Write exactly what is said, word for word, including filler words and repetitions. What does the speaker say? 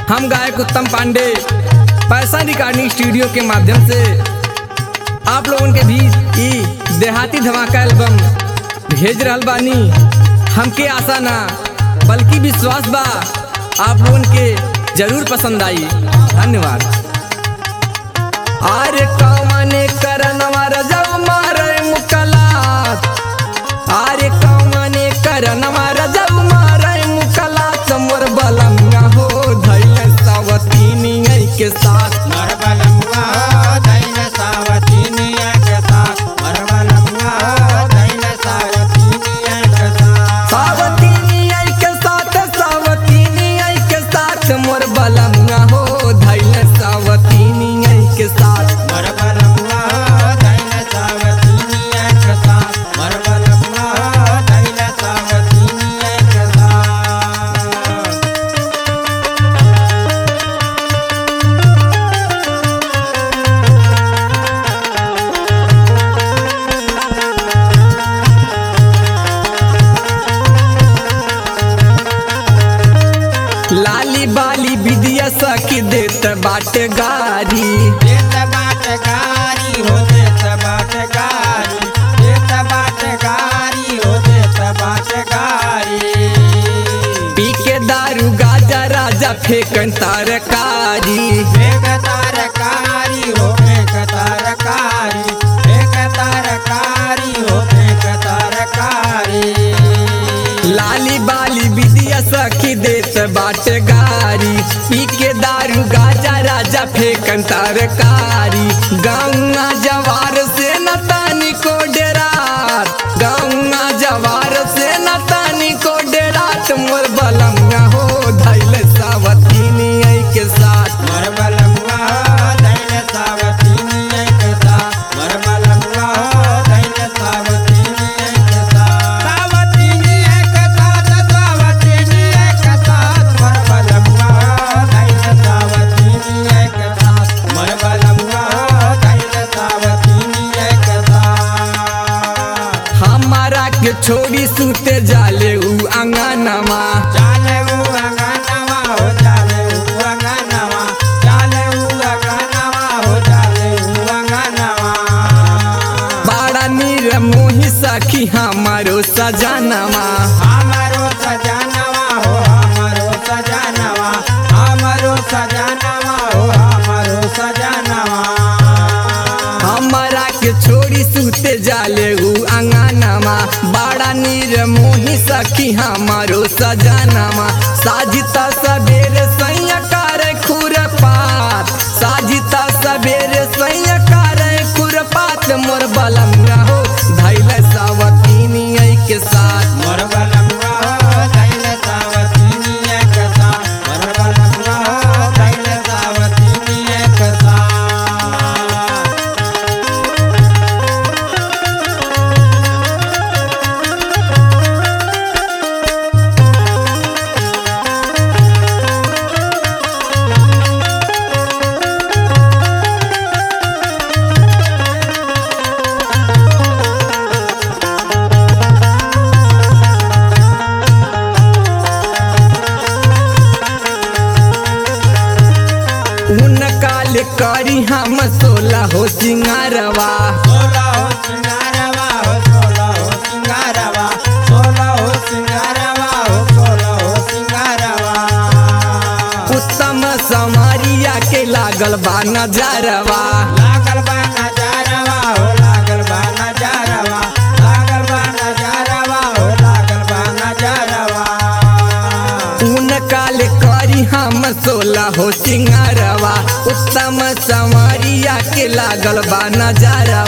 हम गायक उत्तम पांडे पैसा रिकॉर्डिंग स्टूडियो के माध्यम से आप लोगों के भी ई देहाती धमाका एल्बम भेज रहल बानी। हमके आशा ना बल्कि विश्वास बा आप लोगों के जरूर पसंद आई। धन्यवाद। अरे कौने करनवा रजब मारे मुकलात, अरे कौने करनवा रजब मारे मुकलात, मोर बलंगा हो धैल सावतीनी के साथ, मोर बलंगा हो धैल सावतीनी के साथ, मोर बलंगा हो धैल सावतीनी के साथ, सावतीनी के साथ, सावतीनी के साथ, मोर बलंगा हो धैल सावतीनी के साथ, मोर बलंगा हो धैल सावतीनी के साथ, मोर बलंगा हो धैल सावतीनी के साथ। लाली बाली विदिया सखी देत बाटे गारी, देत बाटे गारी हो देत बाटे गारी, देत बाटे गारी हो देत बाटे गारी। पी के दारू गाजा राजा फेंकन तरकारी, फेंक तरकारी हो फेंक तरकारी, फेंक तरकारी हो फेंक तरकारी। लाली बाली विदिया सखी देत बाटे गारी, पी के दारू गाजा राजा फेंकन तरकारी। गौना जवार से न तानी को डेरात, गौना जवार से न तानी को डेरात, मोर बलंगा हो धैल सावतीनी के साथ, मोर बलंगा हो धैल सावतीनी के साथ, मोर बलंगा हो धैल सावतीनी के साथ, सावतीनी के साथ, सावतीनी के साथ, मोर बलंगा हो धैल सावतीनी के साथ, मोर बलंगा हो धैल सावतीनी के साथ। हमारा के छोड़ी सुते जाले उ अंगनमा, जाले उ अंगनवा हो जाले उ अंगनवा, जाले उ अंगनवा हो जाले उ अंगनवा। बड़ा नीर मोही सखी हमारो सजनवा, हमारो सजनवा हो हमारो सजनवा, हमारो सजनवा हो हमारो सजनवा। हमारा के छोड़ी सुते जाले उ अंगनमा, बड़ा नीर मोही सखी हमारो सजनवा। साजिता सबेरे सैया करे खुरपात, साजिता सबेरे सैया करे खुरपात, मोर बलंगा हो धैल सावतीनी के साथ, मोर बलंगा हो धैल सावतीनी के साथ, मोर बलंगा हो धैल सावतीनी के साथ। उन काल करी हम सोला हो सिंगारवा, सोला हो सिंगारवा हो सोला हो सिंगारवा, सोला हो सिंगारवा हो सोला हो सिंगारवा। उत्तम समारिया के लागल बा नजरवा, लागल बा नजारवा हो लागल बा नजारवा, लागल बा नजारवा हो लागल बा नजारवा। उन काल करी हम सोला हो सिंगारवा, उत्तम समारिया के लागल बा नजरवा।